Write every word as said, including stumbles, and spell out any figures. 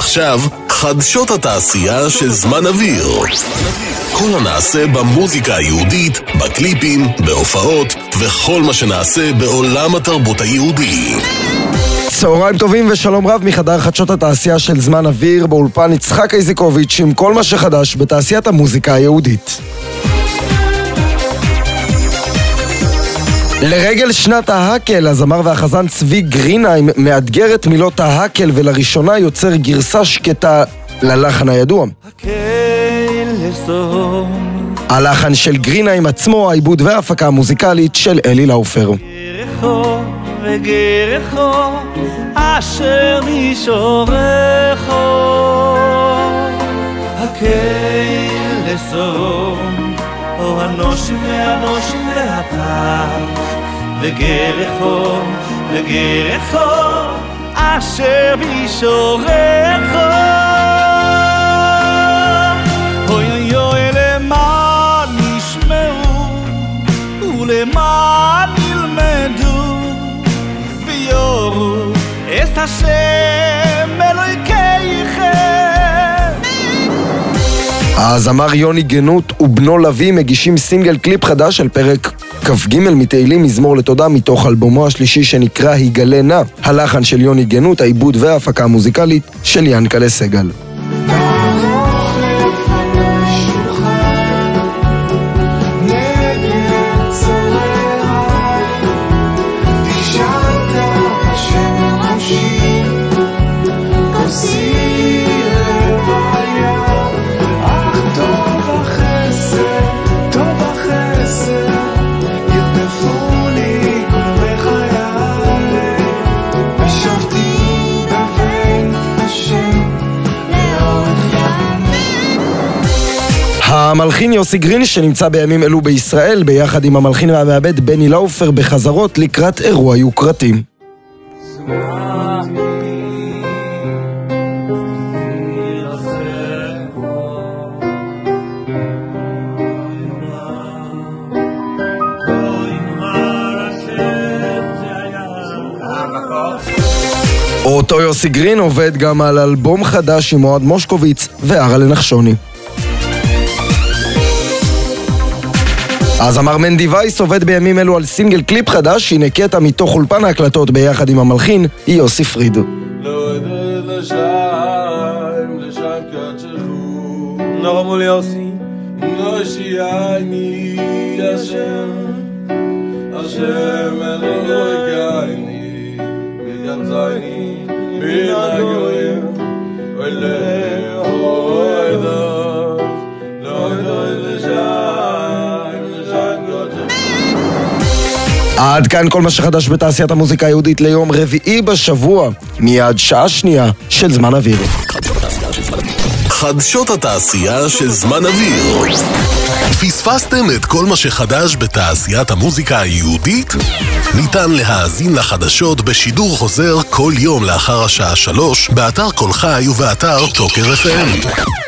ועכשיו, חדשות התעשייה של זמן אוויר. כל הנעשה במוזיקה היהודית, בקליפים, בהופעות, וכל מה שנעשה בעולם התרבות היהודי. צהריים טובים ושלום רב מחדר חדשות התעשייה של זמן אוויר, באולפן יצחק איזיקוביץ' עם כל מה שחדש בתעשיית המוזיקה היהודית. לרגל שנת ההקל, הזמר והחזן צבי גרינהיים מאתגר את מילות ההקל ולראשונה יוצר גרסה שקטה ללחן הידוע. הלחן של גרינהיים עצמו, העיבוד וההפקה המוזיקלית של אלי לאופר. וגרחו אשר מישורךו הקל לסום או הנושים והנושים והטף וגרחו וגרחו אשר מישורךו אוי אוי למען ישמעו ולמען ילמדו את השם אלוהיכם. הזמר יוני גנות ובנו לוי מגישים סינגל קליפ חדש על פרק כ"ג מתהילים מזמור לתודה מתוך אלבומו השלישי שנקרא היגלה נא. הלחן של יוני גנות, העיבוד וההפקה המוזיקלית של ינקלה סגל. המלחין יוסי גרין שנמצא בימים אלו בישראל ביחד עם המלחין והמעבד בני לאופר בחזרות לקראת אירוע יוקרתי. אותו יוסי גרין עובד גם על אלבום חדש עם אוהד מושקוביץ וארה לנחשוני. הזמר מנדי וייס עובד בימים אלו על סינגל קליפ חדש שהנה קטע מתוך אולפן ההקלטות ביחד עם המלחין יוסי פריד. לא יודע לשיים, לשיים קצחו נורא מול יוסי נושי עיני השם השם אלוהיכני וגם זייני בין הגויים ולא אוהדה לא יודע לשיים. עד כאן כל מה שחדש בתעשיית המוזיקה היהודית ליום רביעי בשבוע, מיד שעה שנייה של זמן אוויר. חדשות התעשייה של זמן אוויר. פספסתם את כל מה שחדש בתעשיית המוזיקה היהודית? ניתן להאזין לחדשות בשידור חוזר כל יום לאחר השעה שלוש, באתר כל חי ובאתר טוקר אף אם.